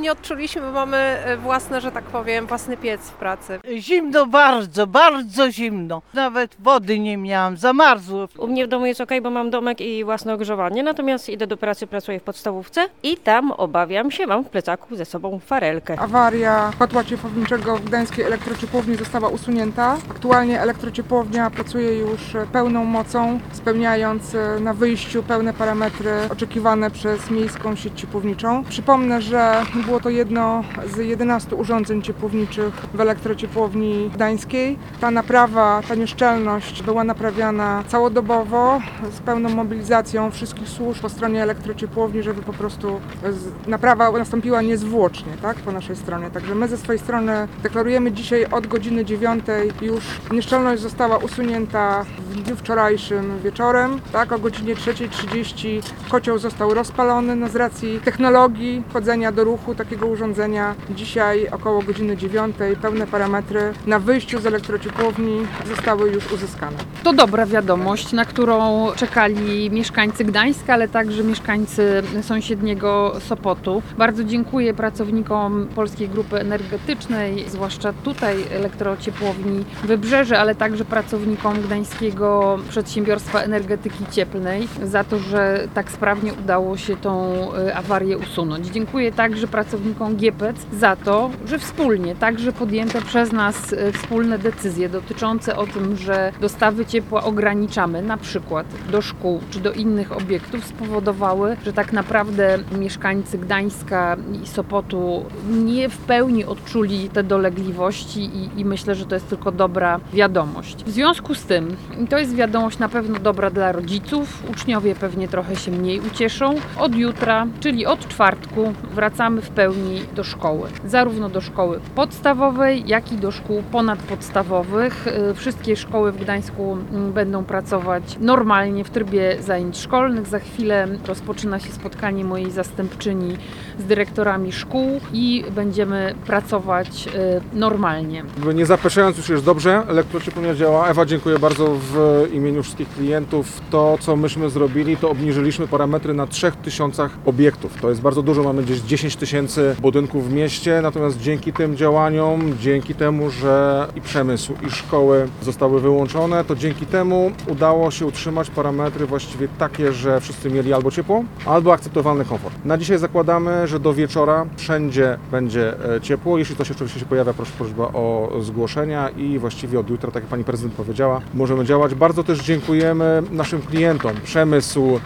nie odczuliśmy, bo mamy własne, że tak powiem, własny piec w pracy. Zimno bardzo, bardzo zimno. Nawet wody nie miałam, zamarzło. U mnie w domu jest okej, bo mam domek i własne ogrzewanie, natomiast idę do pracy, pracuję w podstawówce i tam obawiam się, mam w plecaku ze sobą farelkę. Awaria kotła ciepłowniczego w Gdańskiej Elektrociepłowni została usunięta. Aktualnie elektrociepłownia pracuje już pełną mocą, spełniając na wyjściu pełne parametry oczekiwane przez miejską sieć ciepłowniczą. Przypomnę, że było to jedno z 11 urządzeń ciepłowniczych w elektrociepłowni gdańskiej. Ta naprawa, ta nieszczelność była naprawiana całodobowo z pełną mobilizacją wszystkich służb po stronie elektrociepłowni, żeby po prostu naprawa nastąpiła niezwłocznie, tak, po naszej stronie. Także my ze swojej strony deklarujemy dzisiaj od godziny 9 już nieszczelność została usunięta w dniu wczorajszym wieczorem, tak, o godzinie 3:30 kocioł został rozpalony, no z racji technologii wchodzenia do ruchu takiego urządzenia. Dzisiaj około godziny 9 pełne parametry na wyjściu z elektrociepłowni zostały już uzyskane. To dobra wiadomość, na którą czekali mieszkańcy Gdańska, ale także mieszkańcy sąsiedniego Sopotu. Bardzo dziękuję pracownikom Polskiej Grupy Energetycznej, zwłaszcza tutaj elektrociepłowni Wybrzeże, ale także pracownikom Gdańskiego Przedsiębiorstwa Energetyki Cieplnej za to, że tak sprawnie udało się tą awarię usunąć. Dziękuję także pracownikom GiEPEC za to, że wspólnie, także podjęte przez nas wspólne decyzje dotyczące o tym, że dostawy ciepła ograniczamy, na przykład do szkół czy do innych obiektów, spowodowały, że tak naprawdę mieszkańcy Gdańska i Sopotu nie w pełni odczuli te dolegliwości i myślę, że to jest tylko dobra wiadomość. W związku z tym, to jest wiadomość na pewno dobra dla rodziców, uczniowie pewnie trochę się mniej ucieszą. Od jutra, czyli od czwartku, wracamy w pełni do szkoły. Zarówno do szkoły podstawowej, jak i do szkół ponadpodstawowych. Wszystkie szkoły w Gdańsku będą pracować normalnie w trybie zajęć szkolnych. Za chwilę rozpoczyna się spotkanie mojej zastępczyni z dyrektorami szkół i będziemy pracować normalnie. Nie zapeszając, już jest dobrze, elektrociepłownia działa. Ewa, dziękuję bardzo w imieniu wszystkich klientów. To, co myśmy zrobili, to obniżyliśmy parametry na 3000 obiektów. To jest bardzo dużo, mamy gdzieś 10 000 budynków w mieście, natomiast dzięki tym działaniom, dzięki temu, że i przemysł, i szkoły zostały wyłączone, to dzięki temu udało się utrzymać parametry właściwie takie, że wszyscy mieli albo ciepło, albo akceptowalny komfort. Na dzisiaj zakładamy, że do wieczora wszędzie będzie ciepło. Jeśli coś oczywiście się pojawia, prośba o zgłoszenia i właściwie od jutra, tak jak pani prezydent powiedziała, możemy działać. Bardzo też dziękujemy naszym klientom, przemysł,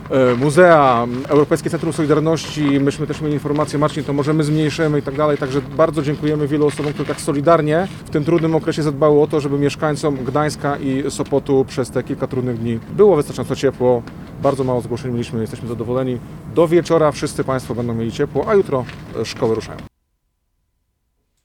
muzea, Europejskie Centrum Solidarności. Myśmy też mieli informację, Marcin, to możemy zmniejszymy i tak dalej. Także bardzo dziękujemy wielu osobom, które tak solidarnie w tym trudnym okresie zadbały o to, żeby mieszkańcom Gdańska i Sopotu przez te kilka trudnych dni było wystarczająco ciepło. Bardzo mało zgłoszeń mieliśmy, jesteśmy zadowoleni. Do wieczora wszyscy Państwo będą mieli ciepło, a jutro szkoły ruszają.